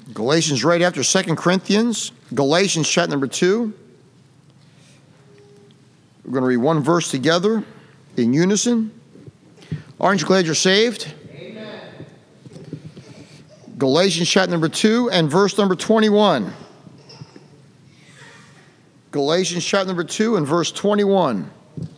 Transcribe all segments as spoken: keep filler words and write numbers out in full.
Galatians right after Second Corinthians. Galatians chapter number two. We're going to read one verse together in unison. Aren't you glad you're saved? Amen. Galatians chapter number two and verse number twenty-one. Galatians chapter number two and verse twenty-one.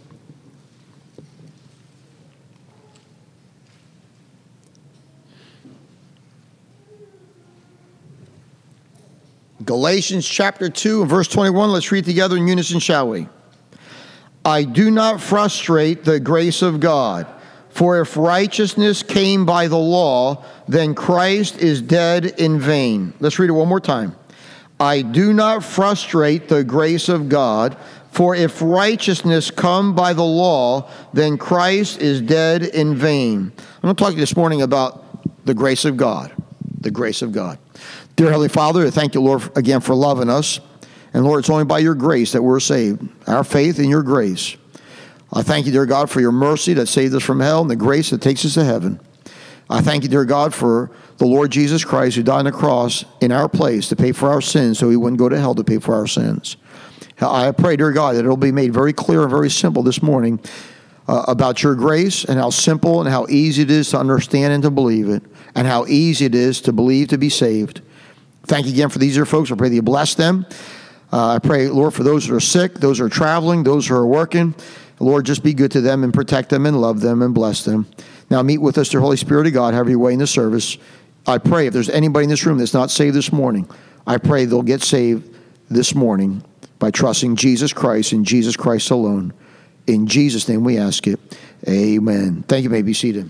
Galatians chapter two and verse twenty-one. Let's read together in unison, shall we? I do not frustrate the grace of God, for if righteousness came by the law, then Christ is dead in vain. Let's read it one more time. I do not frustrate the grace of God, for if righteousness come by the law, then Christ is dead in vain. I'm going to talk to you this morning about the grace of God. The grace of God. Dear Heavenly Father, I thank you, Lord, again for loving us. And Lord, it's only by your grace that we're saved. Our faith in your grace. I thank you, dear God, for your mercy that saved us from hell and the grace that takes us to heaven. I thank you, dear God, for the Lord Jesus Christ who died on the cross in our place to pay for our sins so he wouldn't go to hell to pay for our sins. I pray, dear God, that it'll be made very clear and very simple this morning uh, about your grace and how simple and how easy it is to understand and to believe it and how easy it is to believe to be saved. Thank you again for these dear folks. I pray that you bless them. Uh, I pray, Lord, for those that are sick, those who are traveling, those who are working. Lord, just be good to them and protect them and love them and bless them. Now meet with us, dear Holy Spirit of God, have your way in the service. I pray if there's anybody in this room that's not saved this morning, I pray they'll get saved this morning by trusting Jesus Christ and Jesus Christ alone. In Jesus' name we ask it. Amen. Thank you. You may be seated.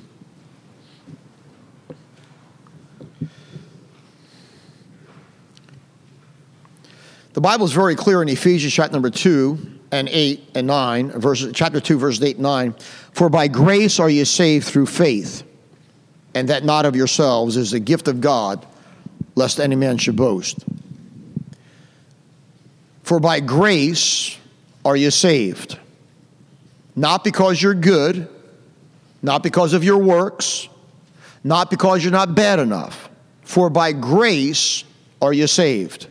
The Bible is very clear in Ephesians chapter number two and eight and nine, verses, chapter two, verses eight and nine. For by grace are you saved through faith, and that not of yourselves is the gift of God, lest any man should boast. For by grace are you saved, not because you're good, not because of your works, not because you're not bad enough. For by grace are you saved.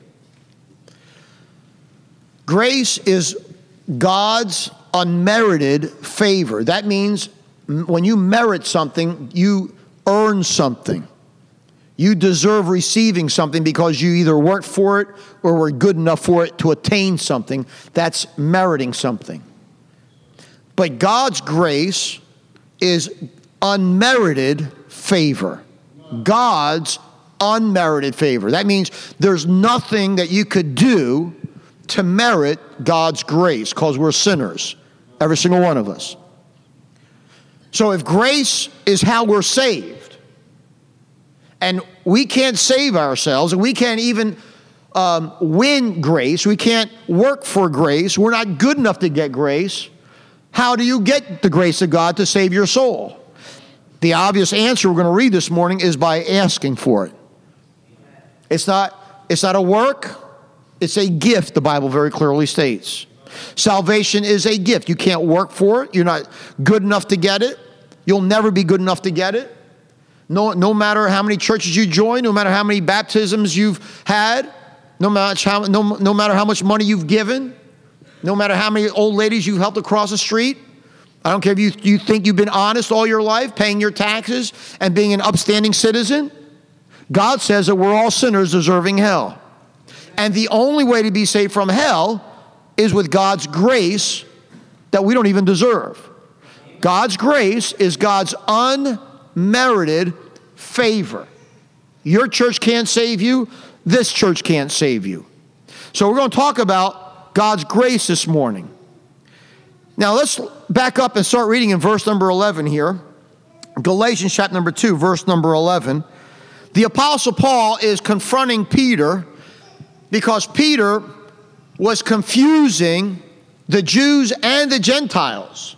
Grace is God's unmerited favor. That means when you merit something, you earn something. You deserve receiving something because you either worked for it or were good enough for it to attain something. That's meriting something. But God's grace is unmerited favor. God's unmerited favor. That means there's nothing that you could do to merit God's grace, because we're sinners, every single one of us. So if grace is how we're saved, and we can't save ourselves, and we can't even um, win grace, we can't work for grace, we're not good enough to get grace, how do you get the grace of God to save your soul? The obvious answer we're going to read this morning is by asking for it. It's not, it's not a work. It's a gift, the Bible very clearly states. Salvation is a gift. You can't work for it. You're not good enough to get it. You'll never be good enough to get it. No, no matter how many churches you join, no matter how many baptisms you've had, no matter how, no, no matter how much money you've given, no matter how many old ladies you've helped across the street. I don't care if you, you think you've been honest all your life, paying your taxes and being an upstanding citizen. God says that we're all sinners deserving hell. And the only way to be saved from hell is with God's grace that we don't even deserve. God's grace is God's unmerited favor. Your church can't save you. This church can't save you. So we're going to talk about God's grace this morning. Now let's back up and start reading in verse number eleven here. Galatians chapter number two, verse number eleven. The Apostle Paul is confronting Peter because Peter was confusing the Jews and the Gentiles.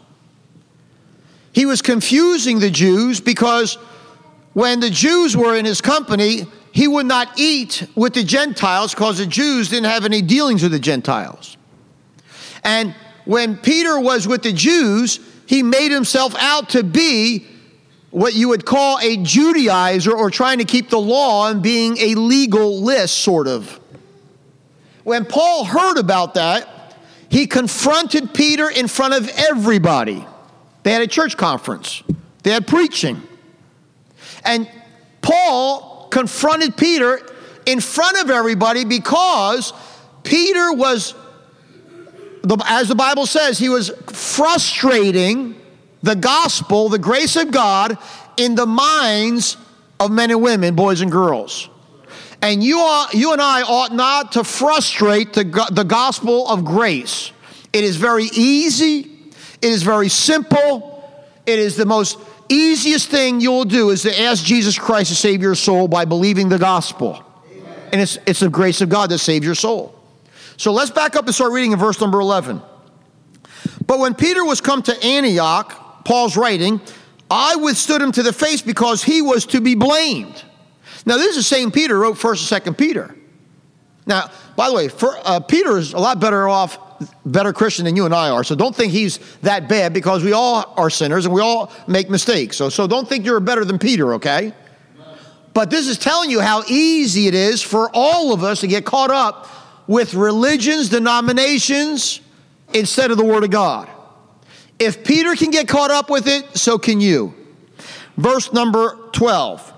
He was confusing the Jews because when the Jews were in his company, he would not eat with the Gentiles because the Jews didn't have any dealings with the Gentiles. And when Peter was with the Jews, he made himself out to be what you would call a Judaizer, or trying to keep the law and being a legalist, sort of. When Paul heard about that, he confronted Peter in front of everybody. They had a church conference. They had preaching. And Paul confronted Peter in front of everybody because Peter was, as the Bible says, he was frustrating the gospel, the grace of God, in the minds of men and women, boys and girls. And you, are, you and I ought not to frustrate the, the gospel of grace. It is very easy. It is very simple. It is the most easiest thing you'll do is to ask Jesus Christ to save your soul by believing the gospel. Amen. And it's, it's the grace of God that saves your soul. So let's back up and start reading in verse number eleven. But when Peter was come to Antioch, Paul's writing, I withstood him to the face because he was to be blamed. Now, this is the same Peter who wrote First and Second Peter. Now, by the way, for, uh, Peter is a lot better off, better Christian than you and I are. So don't think he's that bad, because we all are sinners and we all make mistakes. So, so don't think you're better than Peter, okay? But this is telling you how easy it is for all of us to get caught up with religions, denominations, instead of the Word of God. If Peter can get caught up with it, so can you. Verse number twelve.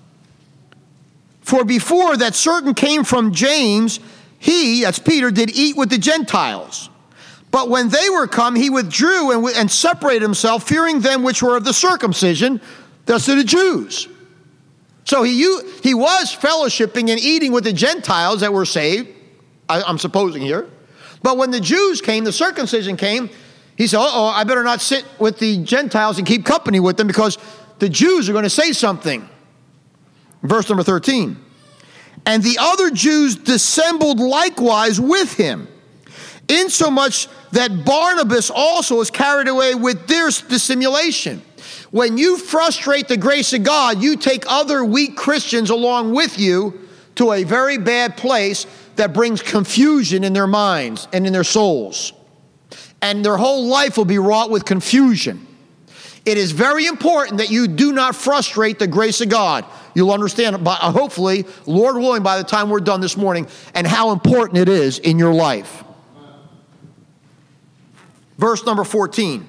For before that certain came from James, he, that's Peter, did eat with the Gentiles. But when they were come, he withdrew and, and separated himself, fearing them which were of the circumcision, thus to the Jews. So he, he was fellowshipping and eating with the Gentiles that were saved, I, I'm supposing here. But when the Jews came, the circumcision came, he said, uh-oh, I better not sit with the Gentiles and keep company with them, because the Jews are going to say something. Verse number thirteen. And the other Jews dissembled likewise with him, insomuch that Barnabas also was carried away with their dissimulation. When you frustrate the grace of God, you take other weak Christians along with you to a very bad place that brings confusion in their minds and in their souls. And their whole life will be wrought with confusion. It is very important that you do not frustrate the grace of God. You'll understand, by, hopefully, Lord willing, by the time we're done this morning, and how important it is in your life. Verse number fourteen.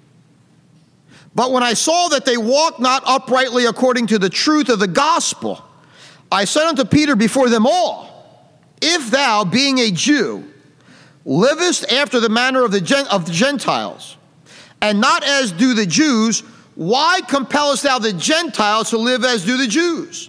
But when I saw that they walked not uprightly according to the truth of the gospel, I said unto Peter before them all, if thou, being a Jew, livest after the manner of the, Gen- of the Gentiles, and not as do the Jews, why compellest thou the Gentiles to live as do the Jews?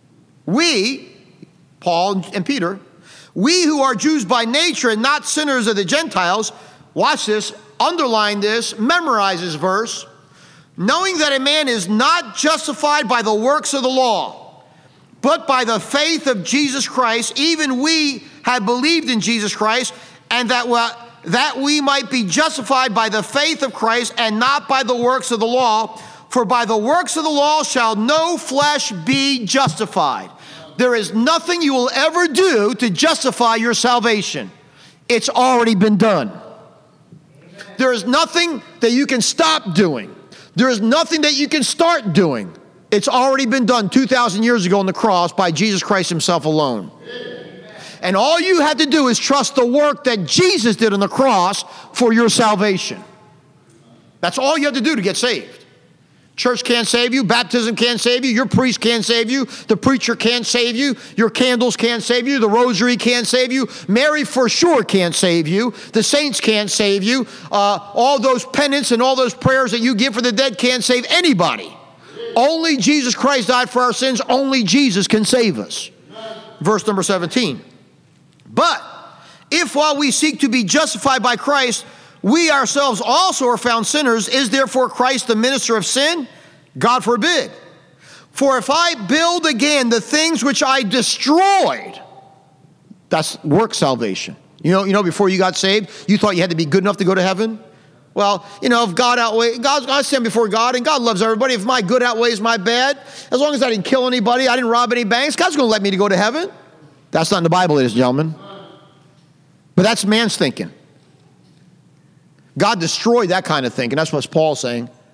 We, Paul and Peter, we who are Jews by nature and not sinners of the Gentiles, watch this, underline this, memorize this verse, knowing that a man is not justified by the works of the law, but by the faith of Jesus Christ, even we have believed in Jesus Christ, and that we, that we might be justified by the faith of Christ and not by the works of the law. For by the works of the law shall no flesh be justified. There is nothing you will ever do to justify your salvation. It's already been done. There is nothing that you can stop doing. There is nothing that you can start doing. It's already been done two thousand years ago on the cross by Jesus Christ himself alone. And all you have to do is trust the work that Jesus did on the cross for your salvation. That's all you have to do to get saved. Church can't save you. Baptism can't save you. Your priest can't save you. The preacher can't save you. Your candles can't save you. The rosary can't save you. Mary for sure can't save you. The saints can't save you. Uh, all those penance and all those prayers that you give for the dead can't save anybody. Only Jesus Christ died for our sins. Only Jesus can save us. Verse number seventeen. But if while we seek to be justified by Christ, we ourselves also are found sinners, is therefore Christ the minister of sin? God forbid. For if I build again the things which I destroyed, that's work salvation. You know, you know, before you got saved, you thought you had to be good enough to go to heaven? Well, you know, if God outweighs, God, I stand before God, and God loves everybody. If my good outweighs my bad, as long as I didn't kill anybody, I didn't rob any banks, God's going to let me to go to heaven. That's not in the Bible, ladies and gentlemen. But that's man's thinking. God destroyed that kind of thinking. That's what Paul's saying.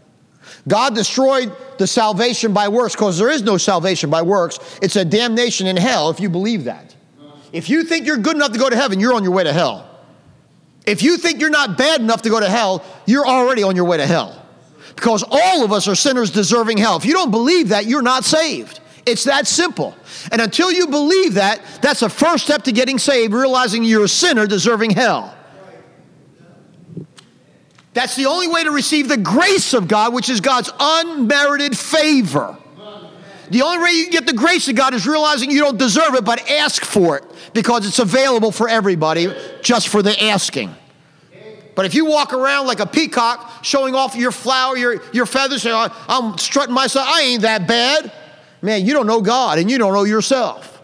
God destroyed the salvation by works because there is no salvation by works. It's a damnation in hell if you believe that. If you think you're good enough to go to heaven, you're on your way to hell. If you think you're not bad enough to go to hell, you're already on your way to hell. Because all of us are sinners deserving hell. If you don't believe that, you're not saved. It's that simple. And until you believe that, that's the first step to getting saved, realizing you're a sinner deserving hell. That's the only way to receive the grace of God, which is God's unmerited favor. The only way you can get the grace of God is realizing you don't deserve it, but ask for it, because it's available for everybody, just for the asking. But if you walk around like a peacock, showing off your flower, your, your feathers, saying, I'm strutting myself, I ain't that bad. Man, you don't know God, and you don't know yourself.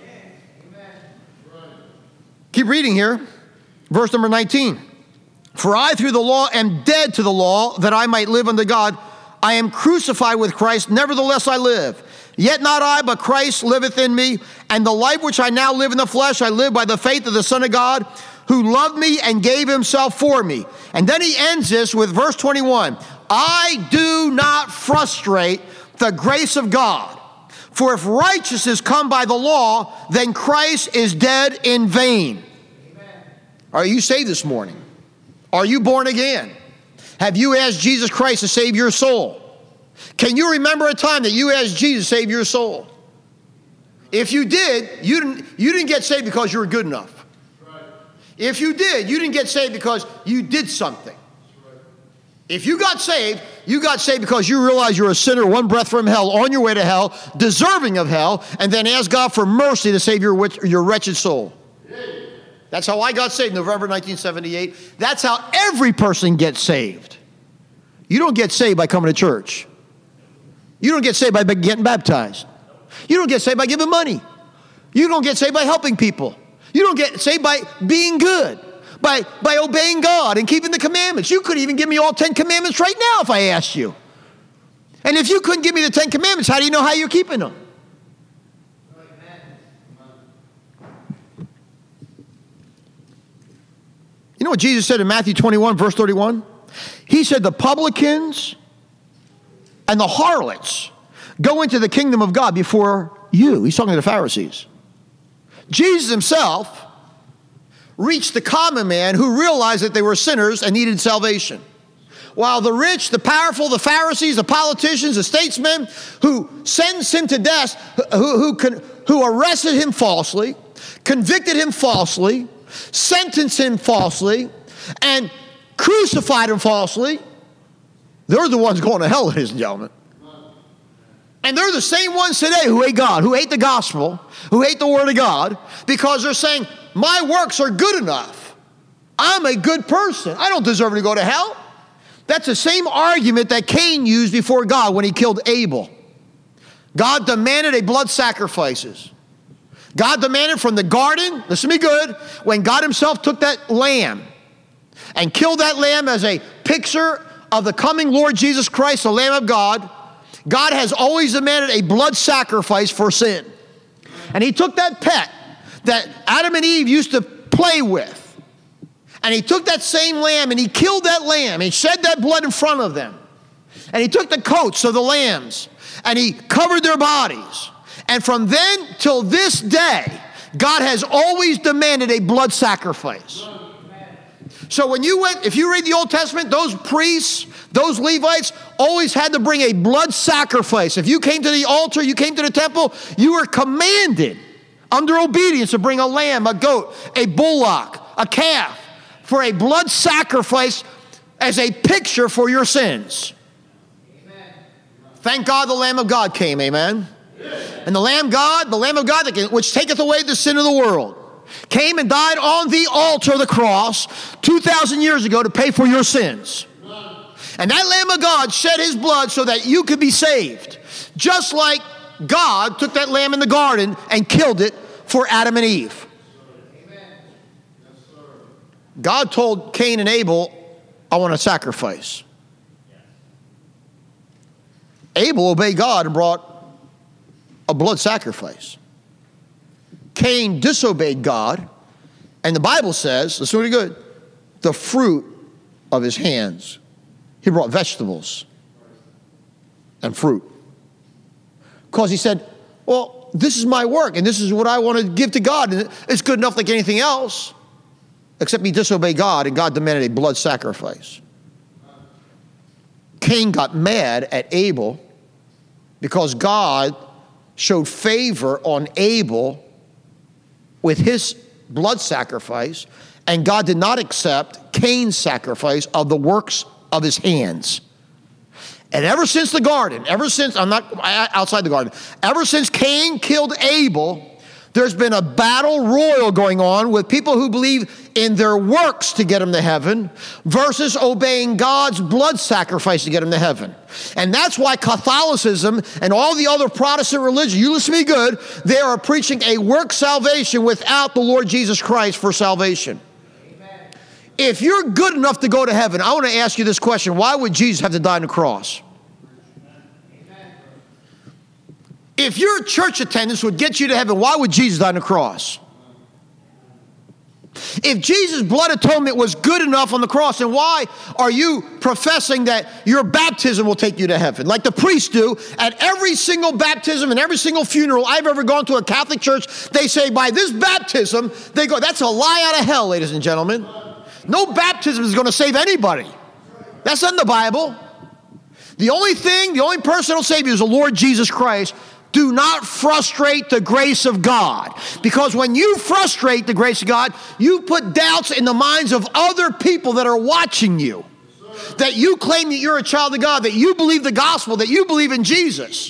Keep reading here. Verse number nineteen. For I through the law am dead to the law, that I might live unto God. I am crucified with Christ, nevertheless I live. Yet not I, but Christ liveth in me. And the life which I now live in the flesh, I live by the faith of the Son of God, who loved me and gave himself for me. And then he ends this with verse twenty-one. I do not frustrate the grace of God. For if righteousness come by the law, then Christ is dead in vain. Amen. Are you saved this morning? Are you born again? Have you asked Jesus Christ to save your soul? Can you remember a time that you asked Jesus to save your soul? If you did, you didn't, you didn't get saved because you were good enough. Right. If you did, you didn't get saved because you did something. Right. If you got saved, you got saved because you realized you're a sinner, one breath from hell, on your way to hell, deserving of hell, and then ask God for mercy to save your, your wretched soul. That's how I got saved, November nineteen seventy-eight. That's how every person gets saved. You don't get saved by coming to church. You don't get saved by getting baptized. You don't get saved by giving money. You don't get saved by helping people. You don't get saved by being good, by, by obeying God and keeping the commandments. You could even give me all ten commandments right now if I asked you. And if you couldn't give me the ten commandments, how do you know how you're keeping them? You know what Jesus said in Matthew twenty-one, verse thirty-one? He said the publicans and the harlots go into the kingdom of God before you. He's talking to the Pharisees. Jesus himself reached the common man who realized that they were sinners and needed salvation. While the rich, the powerful, the Pharisees, the politicians, the statesmen who sentenced him to death, who, who, who, who arrested him falsely, convicted him falsely, sentenced him falsely, and crucified him falsely, they're the ones going to hell, ladies and gentlemen. And they're the same ones today who hate God, who hate the gospel, who hate the word of God, because they're saying, my works are good enough. I'm a good person. I don't deserve to go to hell. That's the same argument that Cain used before God when he killed Abel. God demanded a blood sacrifices. God demanded from the garden, listen to me good, when God himself took that lamb and killed that lamb as a picture of the coming Lord Jesus Christ, the Lamb of God, God has always demanded a blood sacrifice for sin. And he took that pet that Adam and Eve used to play with, and he took that same lamb and he killed that lamb. He shed that blood in front of them. And he took the coats of the lambs and he covered their bodies. And from then till this day, God has always demanded a blood sacrifice. So when you went, if you read the Old Testament, those priests, those Levites always had to bring a blood sacrifice. If you came to the altar, you came to the temple, you were commanded under obedience to bring a lamb, a goat, a bullock, a calf for a blood sacrifice as a picture for your sins. Amen. Thank God the Lamb of God came, amen? And the Lamb God, the Lamb of God, that can, which taketh away the sin of the world, came and died on the altar of the cross two thousand years ago to pay for your sins. And that Lamb of God shed his blood so that you could be saved. Just like God took that lamb in the garden and killed it for Adam and Eve. God told Cain and Abel, I want a sacrifice. Abel obeyed God and brought a blood sacrifice. Cain disobeyed God, and the Bible says, listen to me good, the fruit of his hands. He brought vegetables. and fruit. Because he said, well, this is my work, and this is what I want to give to God, and it's good enough like anything else, except he disobeyed God, and God demanded a blood sacrifice. Cain got mad at Abel because God showed favor on Abel with his blood sacrifice, and God did not accept Cain's sacrifice of the works of his hands. And ever since the garden, ever since, I'm not outside the garden, ever since Cain killed Abel, there's been a battle royal going on with people who believe in their works to get them to heaven versus obeying God's blood sacrifice to get them to heaven. And that's why Catholicism and all the other Protestant religions, you listen to me good, they are preaching a work salvation without the Lord Jesus Christ for salvation. Amen. If you're good enough to go to heaven, I want to ask you this question. Why would Jesus have to die on the cross? If your church attendance would get you to heaven, why would Jesus die on the cross? If Jesus' blood atonement was good enough on the cross, then why are you professing that your baptism will take you to heaven? Like the priests do at every single baptism and every single funeral I've ever gone to a Catholic church, they say by this baptism, they go, that's a lie out of hell, ladies and gentlemen. No baptism is going to save anybody. That's not in the Bible. The only thing, the only person that will save you is the Lord Jesus Christ. Do not frustrate the grace of God. Because when you frustrate the grace of God, you put doubts in the minds of other people that are watching you. That you claim that you're a child of God, that you believe the gospel, that you believe in Jesus.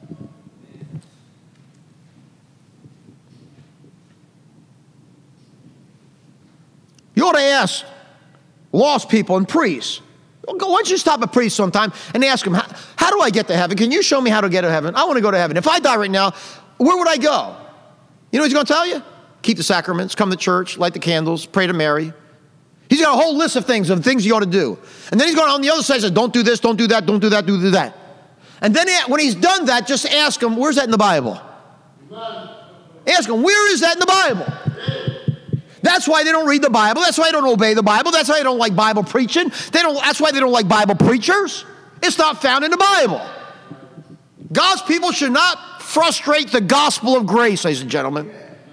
You ought to ask lost people and priests. Why don't you stop a priest sometime and ask him, how, how do I get to heaven? Can you show me how to get to heaven? I want to go to heaven. If I die right now, where would I go? You know what he's going to tell you? Keep the sacraments, come to church, light the candles, pray to Mary. He's got a whole list of things, of things you ought to do. And then he's going on the other side and says, don't do this, don't do that, don't do that, don't do that. And then when he's done that, just ask him, where's that in the Bible? Ask him, where is that in the Bible? That's why they don't read the Bible. That's why they don't obey the Bible. That's why they don't like Bible preaching. They don't, that's why they don't like Bible preachers. It's not found in the Bible. God's people should not frustrate the gospel of grace, ladies and gentlemen.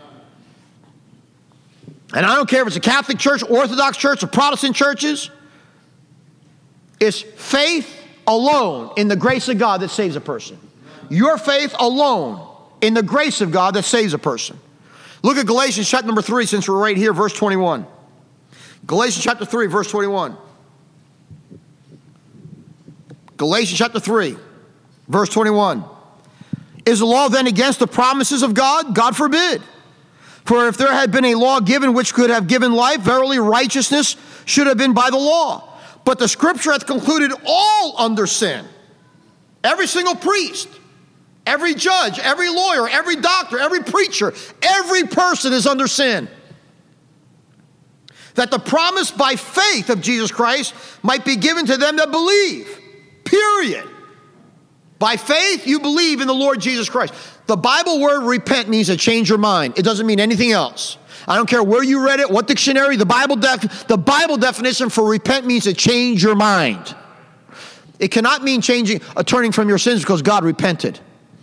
And I don't care if it's a Catholic church, Orthodox church, or Protestant churches. It's faith alone in the grace of God that saves a person. Your faith alone in the grace of God that saves a person. Look at Galatians chapter number three, since we're right here, verse twenty-one. Galatians chapter three, verse twenty-one. Galatians chapter three, verse twenty-one. Is the law then against the promises of God? God forbid. For if there had been a law given which could have given life, verily righteousness should have been by the law. But the scripture hath concluded all under sin. Every single priest, every judge, every lawyer, every doctor, every preacher, every person is under sin. That the promise by faith of Jesus Christ might be given to them that believe. Period. By faith, you believe in the Lord Jesus Christ. The Bible word repent means to change your mind. It doesn't mean anything else. I don't care where you read it, what dictionary, the Bible def- the Bible definition for repent means to change your mind. It cannot mean changing, uh, turning from your sins because God repented.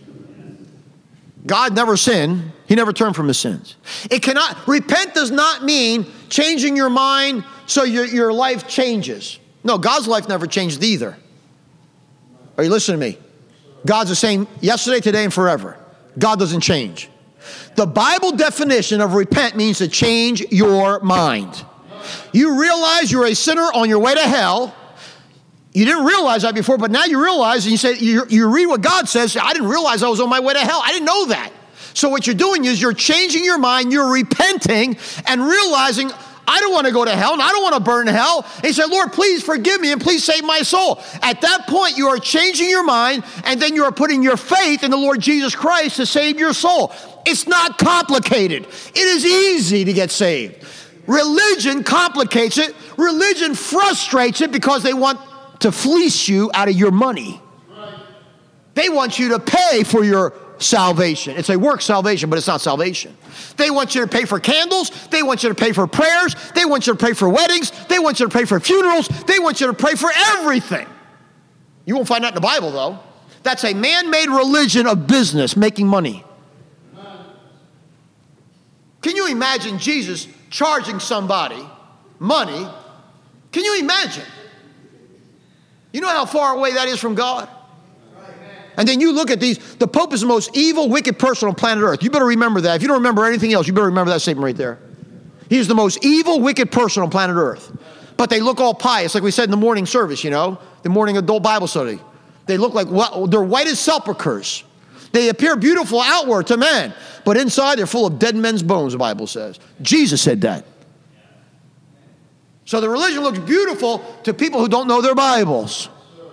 God never sinned. He never turned from his sins. It cannot, repent does not mean changing your mind so your, your life changes. No, God's life never changed either. Are you listening to me? God's the same yesterday, today, and forever. God doesn't change. The Bible definition of repent means to change your mind. You realize you're a sinner on your way to hell. You didn't realize that before, but now you realize, and you say, you, you read what God says, I didn't realize I was on my way to hell. I didn't know that. So what you're doing is you're changing your mind, you're repenting and realizing, I don't want to go to hell and I don't want to burn in hell. And you say, Lord, please forgive me and please save my soul. At that point, you are changing your mind and then you are putting your faith in the Lord Jesus Christ to save your soul. It's not complicated. It is easy to get saved. Religion complicates it. Religion frustrates it because they want to fleece you out of your money. They want you to pay for your salvation. It's a work salvation, but it's not salvation. They want you to pay for candles. They want you to pay for prayers. They want you to pay for weddings. They want you to pay for funerals. They want you to pray for everything. You won't find that in the Bible, though. That's a man-made religion of business, making money. Can you imagine Jesus charging somebody money? Can you imagine? You know how far away that is from God? And then you look at these, the Pope is the most evil, wicked person on planet Earth. You better remember that. If you don't remember anything else, you better remember that statement right there. He is the most evil, wicked person on planet Earth. But they look all pious, like we said in the morning service, you know, the morning adult Bible study. They look like, well, they're white as sepulchres. They appear beautiful outward to men, but inside they're full of dead men's bones, the Bible says. Jesus said that. So the religion looks beautiful to people who don't know their Bibles.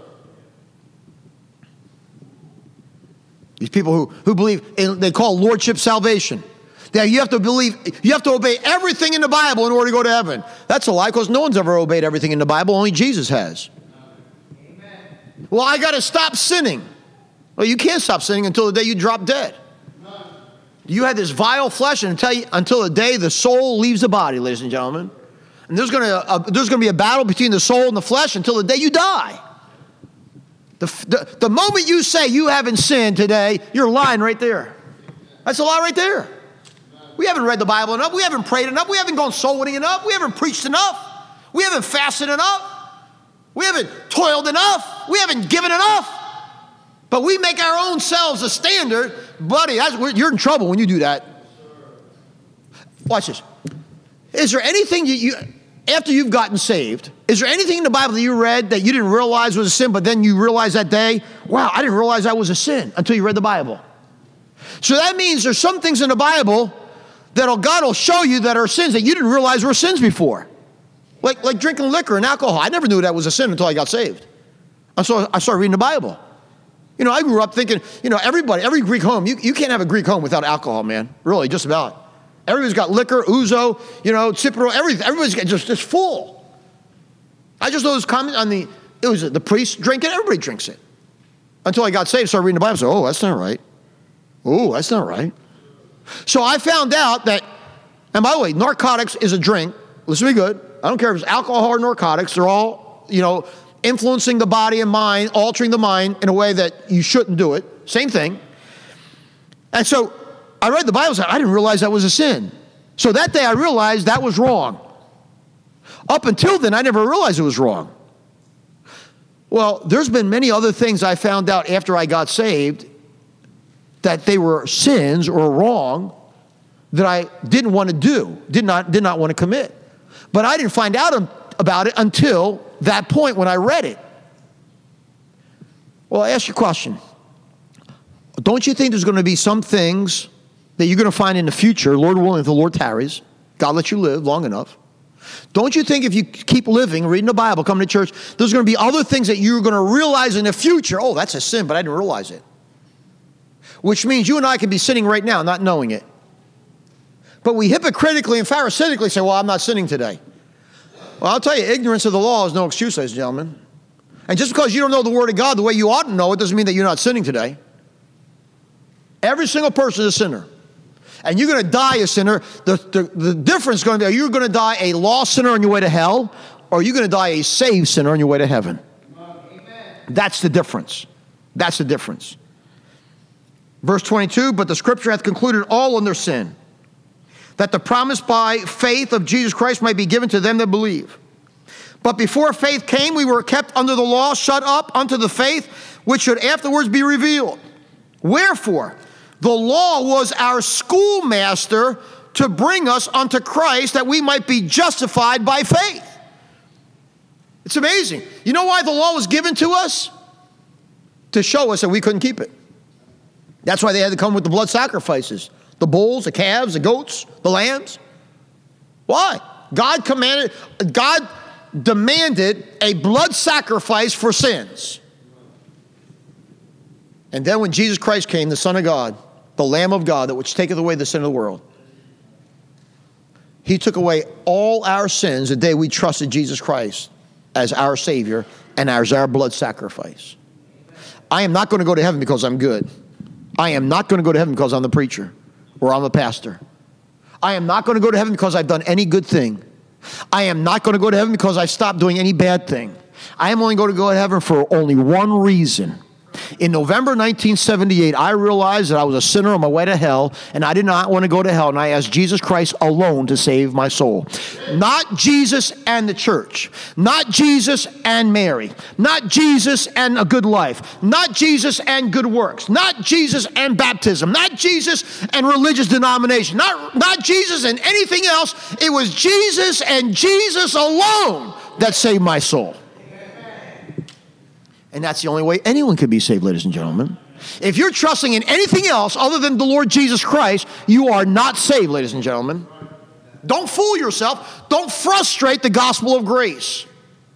These people who, who believe in, they call lordship salvation. That you have to believe, you have to obey everything in the Bible in order to go to heaven. That's a lie, because no one's ever obeyed everything in the Bible, only Jesus has. Amen. Well, I got to stop sinning. Well, you can't stop sinning until the day you drop dead. No. You had this vile flesh until, you, until the day the soul leaves the body, ladies and gentlemen. And there's going to uh, there's going to be a battle between the soul and the flesh until the day you die. The, the, the moment you say you haven't sinned today, you're lying right there. That's a lie right there. We haven't read the Bible enough. We haven't prayed enough. We haven't gone soul winning enough. We haven't preached enough. We haven't fasted enough. We haven't toiled enough. We haven't given enough. But we make our own selves a standard. Buddy, that's, you're in trouble when you do that. Watch this. Is there anything you, you, after you've gotten saved, is there anything in the Bible that you read that you didn't realize was a sin, but then you realized that day, wow, I didn't realize that was a sin until you read the Bible? So that means there's some things in the Bible that God will show you that are sins that you didn't realize were sins before. Like, like drinking liquor and alcohol. I never knew that was a sin until I got saved. And so I started reading the Bible. You know, I grew up thinking, you know, everybody, every Greek home, you, you can't have a Greek home without alcohol, man. Really, just about. Everybody's got liquor, ouzo, you know, Cipro, everything. Everybody's got just, just full. I just know this comment on the, it was the priest drink it, everybody drinks it. Until I got saved, started reading the Bible, so, oh, that's not right. Oh, that's not right. So I found out that, and by the way, narcotics is a drink. Listen to me good. I don't care if it's alcohol or narcotics. They're all, you know, influencing the body and mind, altering the mind in a way that you shouldn't do it. Same thing. And so I read the Bible and said, I didn't realize that was a sin. So that day I realized that was wrong. Up until then, I never realized it was wrong. Well, there's been many other things I found out after I got saved that they were sins or wrong that I didn't want to do, did not, did not want to commit. But I didn't find out about it until that point when I read it. Well, I ask you a question. Don't you think there's going to be some things that you're going to find in the future, Lord willing, if the Lord tarries, God lets you live long enough. Don't you think if you keep living, reading the Bible, coming to church, there's going to be other things that you're going to realize in the future, oh, that's a sin, but I didn't realize it. Which means you and I can be sinning right now, not knowing it. But we hypocritically and pharisaitically say, well, I'm not sinning today. Well, I'll tell you, ignorance of the law is no excuse, ladies and gentlemen. And just because you don't know the Word of God the way you ought to know it doesn't mean that you're not sinning today. Every single person is a sinner. And you're going to die a sinner. The, the, the difference is going to be, are you going to die a lost sinner on your way to hell, or are you going to die a saved sinner on your way to heaven? Amen. That's the difference. That's the difference. Verse twenty-two, but the Scripture hath concluded all under sin, that the promise by faith of Jesus Christ might be given to them that believe. But before faith came, we were kept under the law, shut up unto the faith, which should afterwards be revealed. Wherefore, the law was our schoolmaster to bring us unto Christ, that we might be justified by faith. It's amazing. You know why the law was given to us? To show us that we couldn't keep it. That's why they had to come with the blood sacrifices. The bulls, the calves, the goats, the lambs. Why? God commanded, God demanded a blood sacrifice for sins. And then when Jesus Christ came, the Son of God, the Lamb of God, that which taketh away the sin of the world, he took away all our sins the day we trusted Jesus Christ as our Savior and as our blood sacrifice. I am not going to go to heaven because I'm good. I am not going to go to heaven because I'm the preacher or I'm the pastor. I am not going to go to heaven because I've done any good thing. I am not going to go to heaven because I've stopped doing any bad thing. I am only going to go to heaven for only one reason. In November nineteen seventy-eight, I realized that I was a sinner on my way to hell, and I did not want to go to hell, and I asked Jesus Christ alone to save my soul. Not Jesus and the church. Not Jesus and Mary. Not Jesus and a good life. Not Jesus and good works. Not Jesus and baptism. Not Jesus and religious denomination. Not, not Jesus and anything else. It was Jesus and Jesus alone that saved my soul. And that's the only way anyone can be saved, ladies and gentlemen. If you're trusting in anything else other than the Lord Jesus Christ, you are not saved, ladies and gentlemen. Don't fool yourself. Don't frustrate the gospel of grace.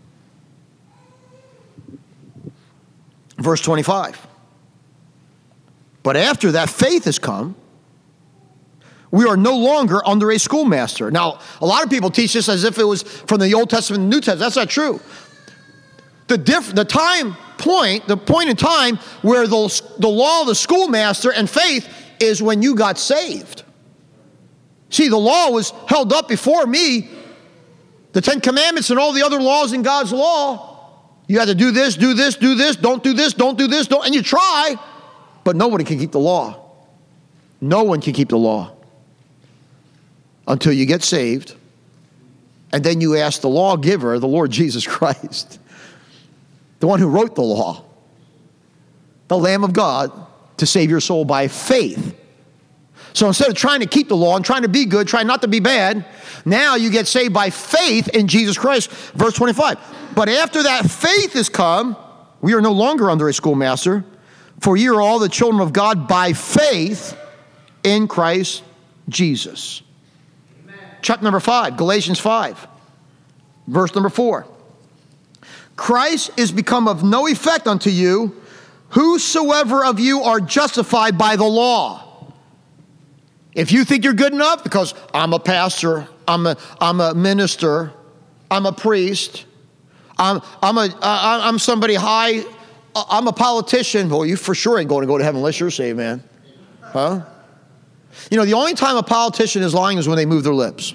Verse twenty-five. But after that faith has come, we are no longer under a schoolmaster. Now, a lot of people teach this as if it was from the Old Testament and the New Testament. That's not true. The diff, the time point, the point in time where the, the law of the schoolmaster and faith is when you got saved. See, the law was held up before me. The Ten Commandments and all the other laws in God's law. You had to do this, do this, do this, don't do this, don't do this, don't, and you try, but nobody can keep the law. No one can keep the law until you get saved, and then you ask the lawgiver, the Lord Jesus Christ, the one who wrote the law, the Lamb of God, to save your soul by faith. So instead of trying to keep the law and trying to be good, trying not to be bad, now you get saved by faith in Jesus Christ. Verse twenty-five. But after that faith has come, we are no longer under a schoolmaster, for ye are all the children of God by faith in Christ Jesus. Amen. Chapter number five, Galatians five, verse number four. Christ is become of no effect unto you, whosoever of you are justified by the law. If you think you're good enough, because I'm a pastor, I'm a, I'm a minister, I'm a priest, I'm, I'm, a, I'm somebody high, I'm a politician, well, you for sure ain't going to go to heaven unless you're saved, man. Huh? You know, the only time a politician is lying is when they move their lips.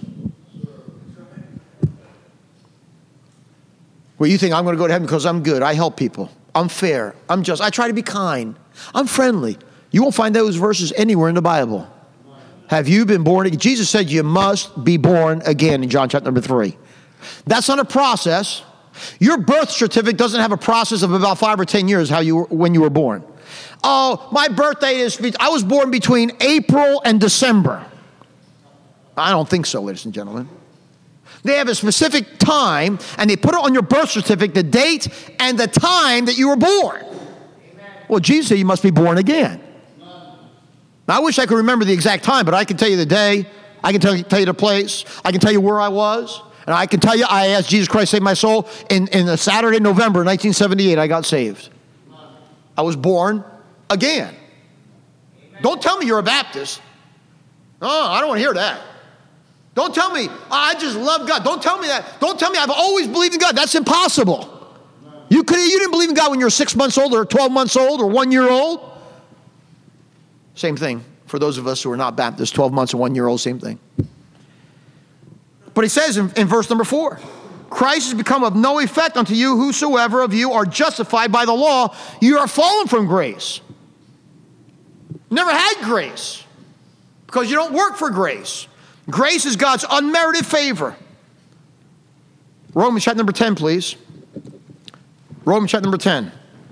Well, you think I'm going to go to heaven because I'm good. I help people. I'm fair. I'm just. I try to be kind. I'm friendly. You won't find those verses anywhere in the Bible. Have you been born again? Jesus said you must be born again in John chapter number three. That's not a process. Your birth certificate doesn't have a process of about five or ten years how you were, when you were born. Oh, my birthday is, I was born between April and December. I don't think so, ladies and gentlemen. They have a specific time, and they put it on your birth certificate, the date and the time that you were born. Amen. Well, Jesus said you must be born again. Now, I wish I could remember the exact time, but I can tell you the day, I can tell you, tell you the place, I can tell you where I was, and I can tell you I asked Jesus Christ to save my soul in, in a Saturday, November nineteen seventy-eight, I got saved. I was born again. Amen. Don't tell me you're a Baptist. Oh, I don't want to hear that. Don't tell me, I just love God. Don't tell me that. Don't tell me I've always believed in God. That's impossible. You could, you didn't believe in God when you were six months old or twelve months old or one year old. Same thing for those of us who are not Baptists, twelve months and one year old, same thing. But he says in, in verse number four, Christ has become of no effect unto you, whosoever of you are justified by the law, you are fallen from grace. Never had grace because you don't work for grace. Grace is God's unmerited favor. Romans chapter number ten, please. Romans chapter number ten.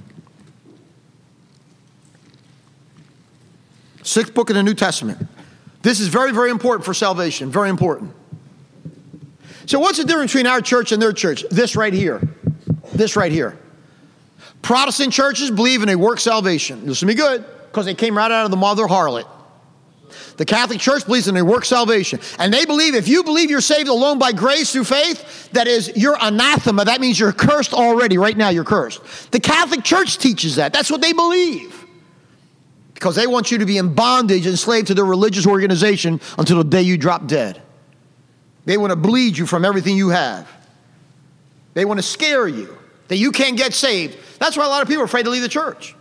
Sixth book in the New Testament. This is very, very important for salvation. Very important. So what's the difference between our church and their church? This right here. This right here. Protestant churches believe in a work salvation. Listen to me good, because they came right out of the mother harlot. The Catholic Church believes in a work salvation. And they believe if you believe you're saved alone by grace through faith, that is, you're anathema. That means you're cursed already. Right now, you're cursed. The Catholic Church teaches that. That's what they believe. Because they want you to be in bondage, enslaved to their religious organization until the day you drop dead. They want to bleed you from everything you have. They want to scare you that you can't get saved. That's why a lot of people are afraid to leave the church.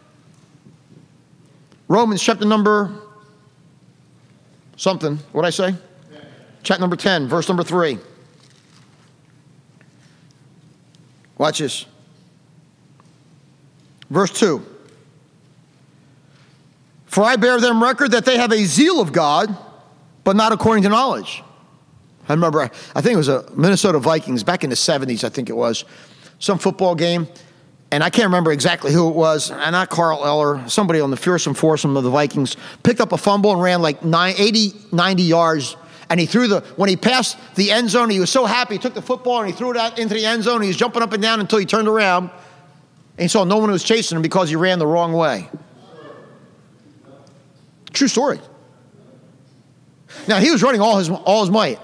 Romans chapter number something. What'd I say? Chapter number ten, verse number three. Watch this. Verse two. For I bear them record that they have a zeal of God, but not according to knowledge. I remember, I think it was a Minnesota Vikings back in the seventies, I think it was, some football game, and I can't remember exactly who it was, and not Carl Eller, somebody on the fearsome foursome of the Vikings, picked up a fumble and ran like eighty, ninety yards, and he threw the, when he passed the end zone, he was so happy, he took the football and he threw it out into the end zone, and he was jumping up and down until he turned around, and he saw no one was chasing him because he ran the wrong way. True story. Now, he was running all his all his might.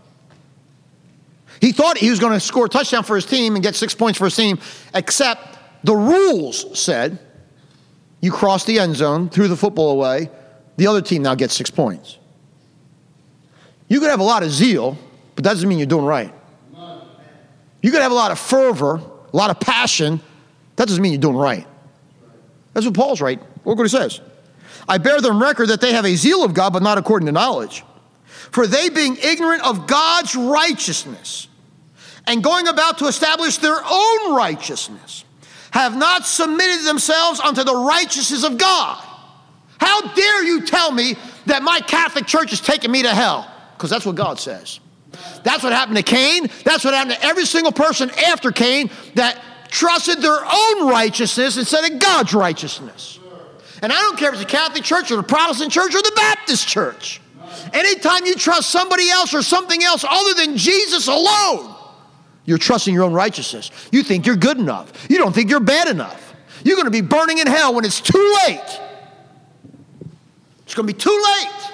He thought he was going to score a touchdown for his team and get six points for his team, except the rules said you cross the end zone, threw the football away, the other team now gets six points. You could have a lot of zeal, but that doesn't mean you're doing right. You could have a lot of fervor, a lot of passion, that doesn't mean you're doing right. That's what Paul's right. Look what he says. I bear them record that they have a zeal of God, but not according to knowledge. For they, being ignorant of God's righteousness and going about to establish their own righteousness, have not submitted themselves unto the righteousness of God. How dare you tell me that my Catholic Church is taking me to hell? Because that's what God says. That's what happened to Cain. That's what happened to every single person after Cain that trusted their own righteousness instead of God's righteousness. And I don't care if it's the Catholic Church or the Protestant Church or the Baptist Church. Anytime you trust somebody else or something else other than Jesus alone, you're trusting your own righteousness. You think you're good enough. You don't think you're bad enough. You're going to be burning in hell when it's too late. It's going to be too late.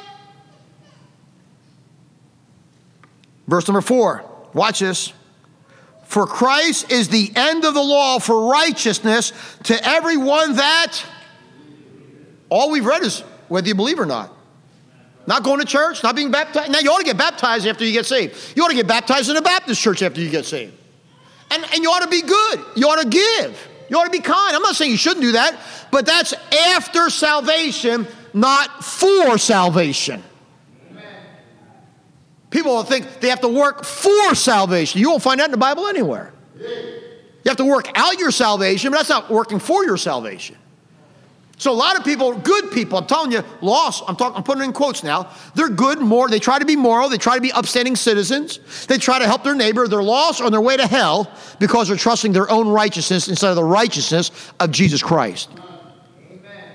Verse number four. Watch this. For Christ is the end of the law for righteousness to everyone that... All we've read is whether you believe or not. Not going to church, not being baptized. Now, you ought to get baptized after you get saved. You ought to get baptized in a Baptist church after you get saved. And, and you ought to be good. You ought to give. You ought to be kind. I'm not saying you shouldn't do that, but that's after salvation, not for salvation. Amen. People will think they have to work for salvation. You won't find that in the Bible anywhere. You have to work out your salvation, but that's not working for your salvation. So a lot of people, good people, I'm telling you, lost, I'm talking, I'm putting it in quotes now, they're good, more, they try to be moral, they try to be upstanding citizens, they try to help their neighbor, they're lost on their way to hell because they're trusting their own righteousness instead of the righteousness of Jesus Christ. Amen.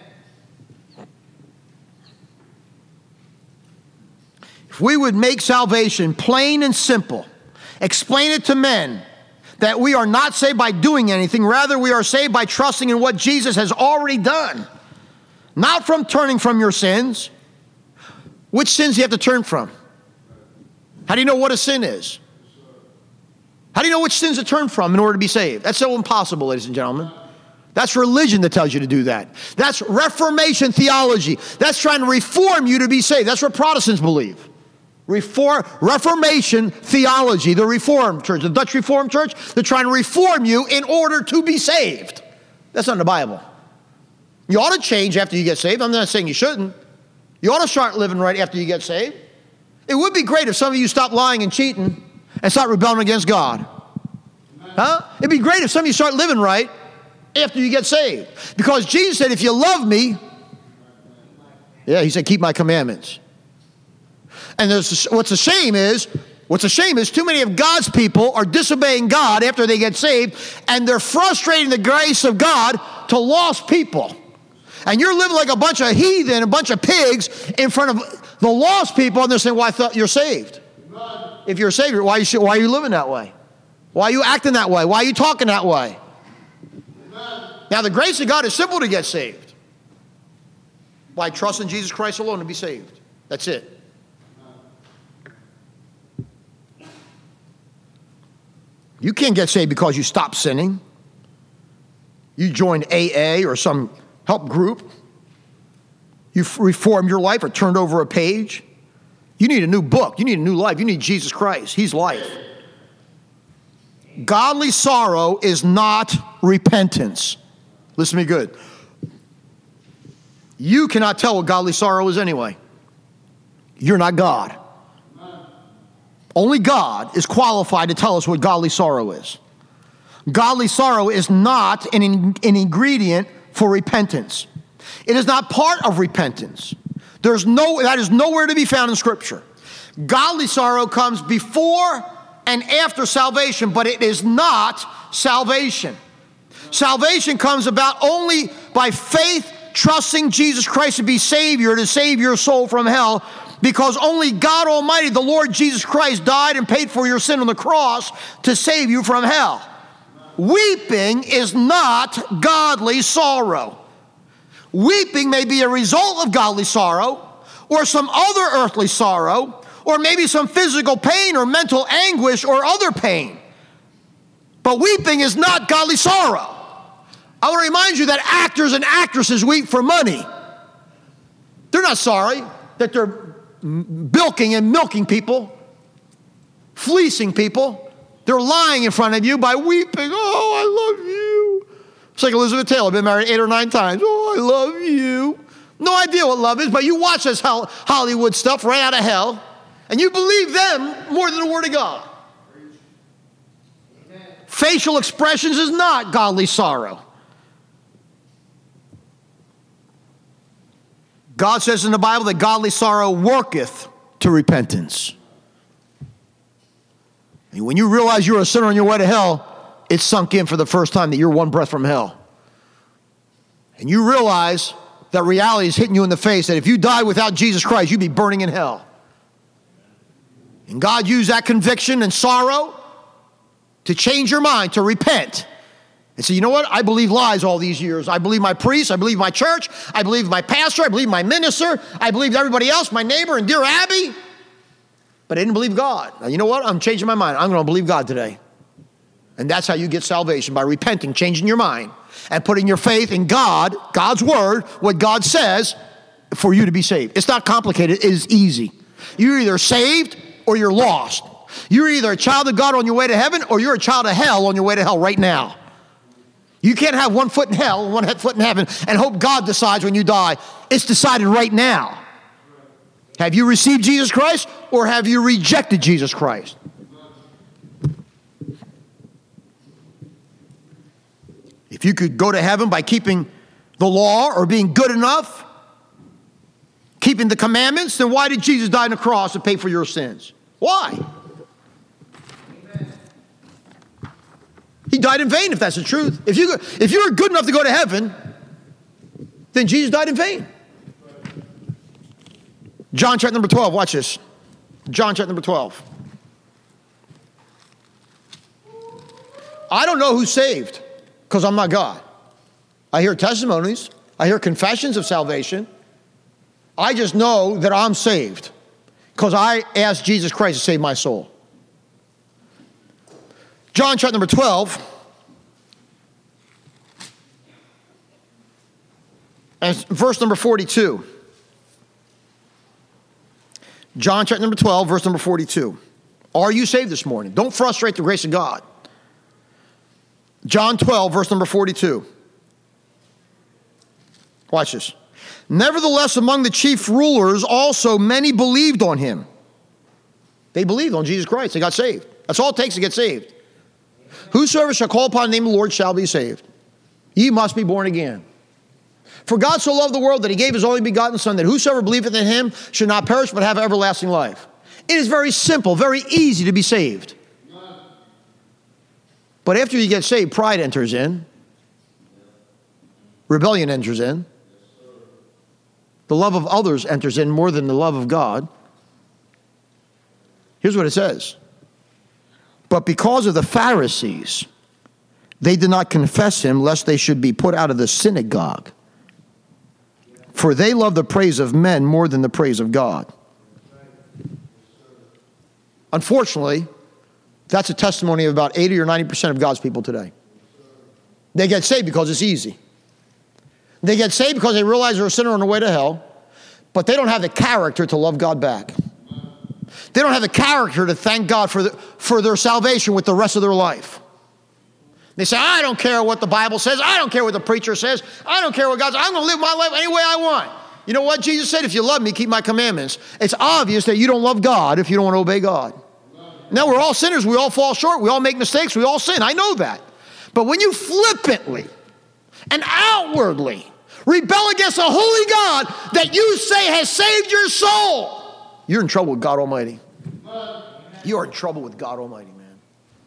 If we would make salvation plain and simple, explain it to men, that we are not saved by doing anything, rather we are saved by trusting in what Jesus has already done. Not from turning from your sins. Which sins do you have to turn from? How do you know what a sin is? How do you know which sins to turn from in order to be saved? That's so impossible, ladies and gentlemen. That's religion that tells you to do that. That's Reformation theology. That's trying to reform you to be saved. That's what Protestants believe. Reform, Reformation theology, the Reformed Church, the Dutch Reformed Church, they're trying to reform you in order to be saved. That's not in the Bible. You ought to change after you get saved. I'm not saying you shouldn't. You ought to start living right after you get saved. It would be great if some of you stopped lying and cheating and start rebelling against God. Huh? It'd be great if some of you start living right after you get saved. Because Jesus said, if you love me, yeah, he said, keep my commandments. And there's, what's a shame is, what's a shame is too many of God's people are disobeying God after they get saved, and they're frustrating the grace of God to lost people. And you're living like a bunch of heathen, a bunch of pigs in front of the lost people, and they're saying, well, I thought you're saved. Amen. If you're a Savior, why are you, why are you living that way? Why are you acting that way? Why are you talking that way? Amen. Now, the grace of God is simple to get saved. By trusting Jesus Christ alone to be saved. That's it. You can't get saved because you stopped sinning. You joined A A or some help group. You reformed your life or turned over a page. You need a new book. You need a new life. You need Jesus Christ. He's life. Godly sorrow is not repentance. Listen to me good. You cannot tell what godly sorrow is anyway. You're not God. Only God is qualified to tell us what godly sorrow is. Godly sorrow is not an, an ingredient for repentance. It is not part of repentance. There's no, that is nowhere to be found in Scripture. Godly sorrow comes before and after salvation, but it is not salvation. Salvation comes about only by faith, trusting Jesus Christ to be Savior, to save your soul from hell, because only God Almighty, the Lord Jesus Christ, died and paid for your sin on the cross to save you from hell. Weeping is not godly sorrow. Weeping may be a result of godly sorrow, or some other earthly sorrow, or maybe some physical pain or mental anguish or other pain. But weeping is not godly sorrow. I want to remind you that actors and actresses weep for money. They're not sorry that they're bilking and milking people, fleecing people. They're lying in front of you by weeping. Oh, I love you. It's like Elizabeth Taylor, been married eight or nine times. Oh, I love you. No idea what love is, but you watch this Hollywood stuff right out of hell, and you believe them more than the Word of God. Amen. Facial expressions is not godly sorrow. God says in the Bible that godly sorrow worketh to repentance. And when you realize you're a sinner on your way to hell, it's sunk in for the first time that you're one breath from hell. And you realize that reality is hitting you in the face, that if you die without Jesus Christ, you'd be burning in hell. And God used that conviction and sorrow to change your mind, to repent. And say, you know what? I believe lies all these years. I believe my priest. I believe my church. I believe my pastor. I believe my minister. I believe everybody else, my neighbor and dear Abby. But I didn't believe God. Now, you know what? I'm changing my mind. I'm going to believe God today. And that's how you get salvation, by repenting, changing your mind, and putting your faith in God, God's word, what God says, for you to be saved. It's not complicated. It is easy. You're either saved or you're lost. You're either a child of God on your way to heaven, or you're a child of hell on your way to hell right now. You can't have one foot in hell and one foot in heaven and hope God decides when you die. It's decided right now. Have you received Jesus Christ, or have you rejected Jesus Christ? If you could go to heaven by keeping the law or being good enough, keeping the commandments, then why did Jesus die on the cross to pay for your sins? Why? He died in vain, if that's the truth. If you if you're good enough to go to heaven, then Jesus died in vain. John chapter number twelve, watch this. John chapter number twelve. I don't know who's saved, because I'm not God. I hear testimonies. I hear confessions of salvation. I just know that I'm saved, because I asked Jesus Christ to save my soul. John chapter number twelve, and verse number forty-two. John chapter number twelve, verse number forty-two. Are you saved this morning? Don't frustrate the grace of God. John twelve, verse number forty-two. Watch this. Nevertheless, among the chief rulers also many believed on him. They believed on Jesus Christ. They got saved. That's all it takes to get saved. Whosoever shall call upon the name of the Lord shall be saved. Ye must be born again. For God so loved the world that he gave his only begotten Son, that whosoever believeth in him should not perish but have everlasting life. It is very simple, very easy to be saved. But after you get saved, pride enters in. Rebellion enters in. The love of others enters in more than the love of God. Here's what it says. But because of the Pharisees, they did not confess him, lest they should be put out of the synagogue. For they love the praise of men more than the praise of God. Unfortunately, that's a testimony of about eighty or ninety percent of God's people today. They get saved because it's easy. They get saved because they realize they're a sinner on their way to hell, but they don't have the character to love God back. They don't have the character to thank God for, the, for their salvation with the rest of their life. They say, I don't care what the Bible says. I don't care what the preacher says. I don't care what God says. I'm going to live my life any way I want. You know what? Jesus said, if you love me, keep my commandments. It's obvious that you don't love God if you don't want to obey God. Now, we're all sinners. We all fall short. We all make mistakes. We all sin. I know that. But when you flippantly and outwardly rebel against a holy God that you say has saved your soul, you're in trouble with God Almighty. You are in trouble with God Almighty, man.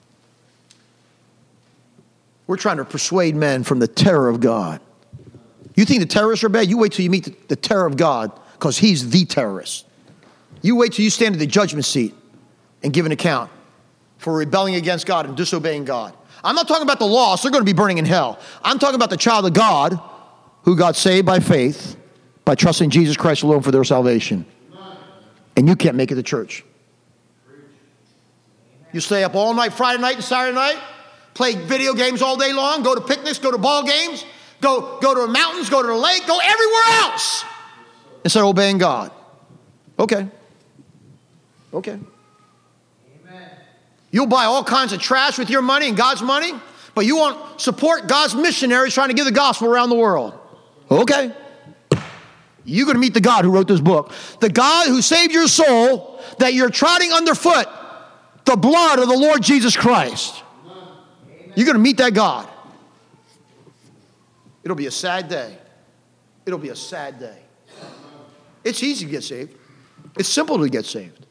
We're trying to persuade men from the terror of God. You think the terrorists are bad? You wait till you meet the, the terror of God, because he's the terrorist. You wait till you stand at the judgment seat and give an account for rebelling against God and disobeying God. I'm not talking about the lost. They're going to be burning in hell. I'm talking about the child of God who got saved by faith, by trusting Jesus Christ alone for their salvation. And you can't make it to church. You stay up all night, Friday night and Saturday night, play video games all day long, go to picnics, go to ball games, go, go to the mountains, go to the lake, go everywhere else instead of obeying God. Okay. Okay. Amen. You'll buy all kinds of trash with your money and God's money, but you won't support God's missionaries trying to give the gospel around the world. Okay. You're going to meet the God who wrote this book. The God who saved your soul, that you're trotting underfoot the blood of the Lord Jesus Christ. Amen. You're going to meet that God. It'll be a sad day. It'll be a sad day. It's easy to get saved. It's simple to get saved.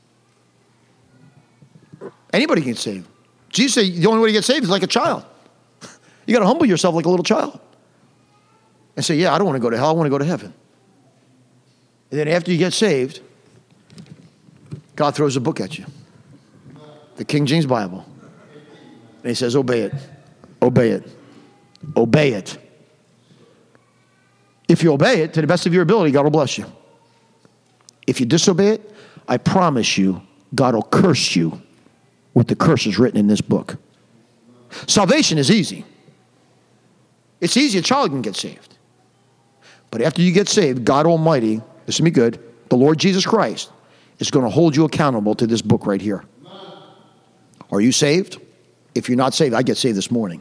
Anybody can get saved. Jesus said the only way to get saved is like a child. You got to humble yourself like a little child. And say, yeah, I don't want to go to hell. I want to go to heaven. And then after you get saved, God throws a book at you. The King James Bible. And he says, obey it. Obey it. Obey it. If you obey it to the best of your ability, God will bless you. If you disobey it, I promise you, God will curse you with the curses written in this book. Salvation is easy. It's easy. A child can get saved. But after you get saved, God Almighty, listen to me good, the Lord Jesus Christ is going to hold you accountable to this book right here. Are you saved? If you're not saved, I get saved this morning.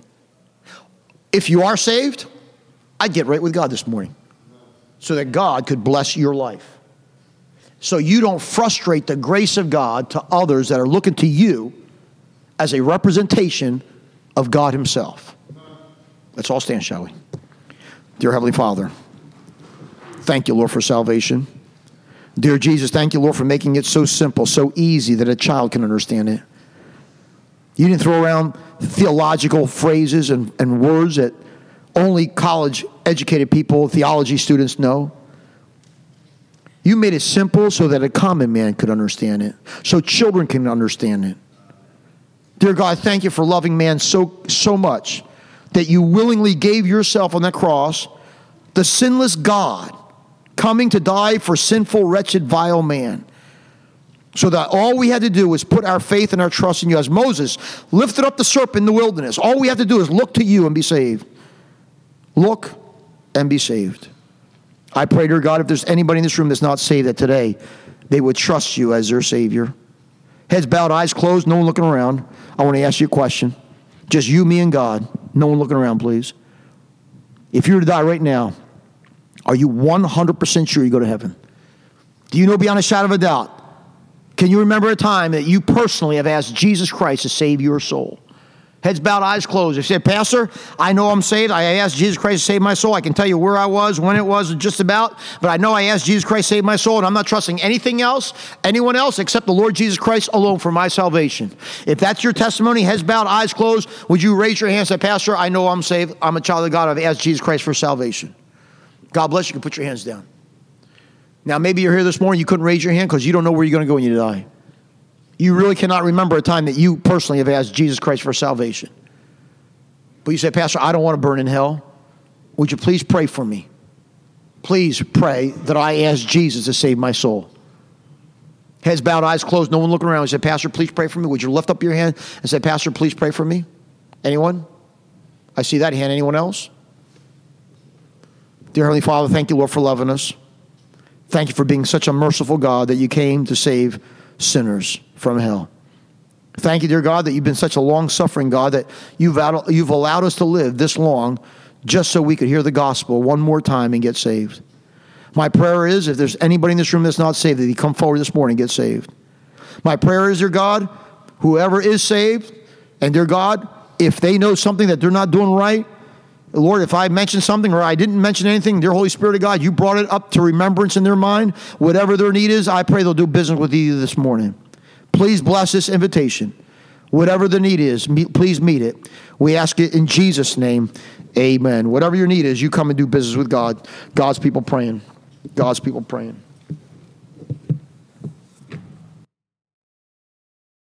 If you are saved, I get right with God this morning so that God could bless your life. So you don't frustrate the grace of God to others that are looking to you as a representation of God himself. Let's all stand, shall we? Dear Heavenly Father, thank you, Lord, for salvation. Dear Jesus, thank you, Lord, for making it so simple, so easy that a child can understand it. You didn't throw around theological phrases and, and words that only college-educated people, theology students know. You made it simple so that a common man could understand it, so children can understand it. Dear God, thank you for loving man so, so much that you willingly gave yourself on that cross, the sinless God, coming to die for sinful, wretched, vile man, so that all we had to do was put our faith and our trust in you. As Moses lifted up the serpent in the wilderness, all we have to do is look to you and be saved. Look and be saved. I pray, dear God, if there's anybody in this room that's not saved, that today they would trust you as their Savior. Heads bowed, eyes closed, no one looking around. I want to ask you a question. Just you, me, and God. No one looking around, please. If you were to die right now, are you one hundred percent sure you go to heaven? Do you know beyond a shadow of a doubt? Can you remember a time that you personally have asked Jesus Christ to save your soul? Heads bowed, eyes closed. If you said, Pastor, I know I'm saved. I asked Jesus Christ to save my soul. I can tell you where I was, when it was, just about. But I know I asked Jesus Christ to save my soul, and I'm not trusting anything else, anyone else, except the Lord Jesus Christ alone for my salvation. If that's your testimony, heads bowed, eyes closed, would you raise your hand and say, Pastor, I know I'm saved. I'm a child of God. I've asked Jesus Christ for salvation. God bless you. You can put your hands down. Now, maybe you're here this morning. You couldn't raise your hand because you don't know where you're going to go when you die. You really cannot remember a time that you personally have asked Jesus Christ for salvation. But you say, Pastor, I don't want to burn in hell. Would you please pray for me? Please pray that I ask Jesus to save my soul. Heads bowed, eyes closed, no one looking around. You say, Pastor, please pray for me. Would you lift up your hand and say, Pastor, please pray for me? Anyone? I see that hand. Anyone else? Dear Heavenly Father, thank you, Lord, for loving us. Thank you for being such a merciful God that you came to save sinners from hell. Thank you, dear God, that you've been such a long-suffering God, that you've, out, you've allowed us to live this long just so we could hear the gospel one more time and get saved. My prayer is, if there's anybody in this room that's not saved, that you come forward this morning and get saved. My prayer is, dear God, whoever is saved, and dear God, if they know something that they're not doing right, Lord, if I mentioned something or I didn't mention anything, dear Holy Spirit of God, you brought it up to remembrance in their mind. Whatever their need is, I pray they'll do business with you this morning. Please bless this invitation. Whatever the need is, meet, please meet it. We ask it in Jesus' name. Amen. Whatever your need is, you come and do business with God. God's people praying. God's people praying.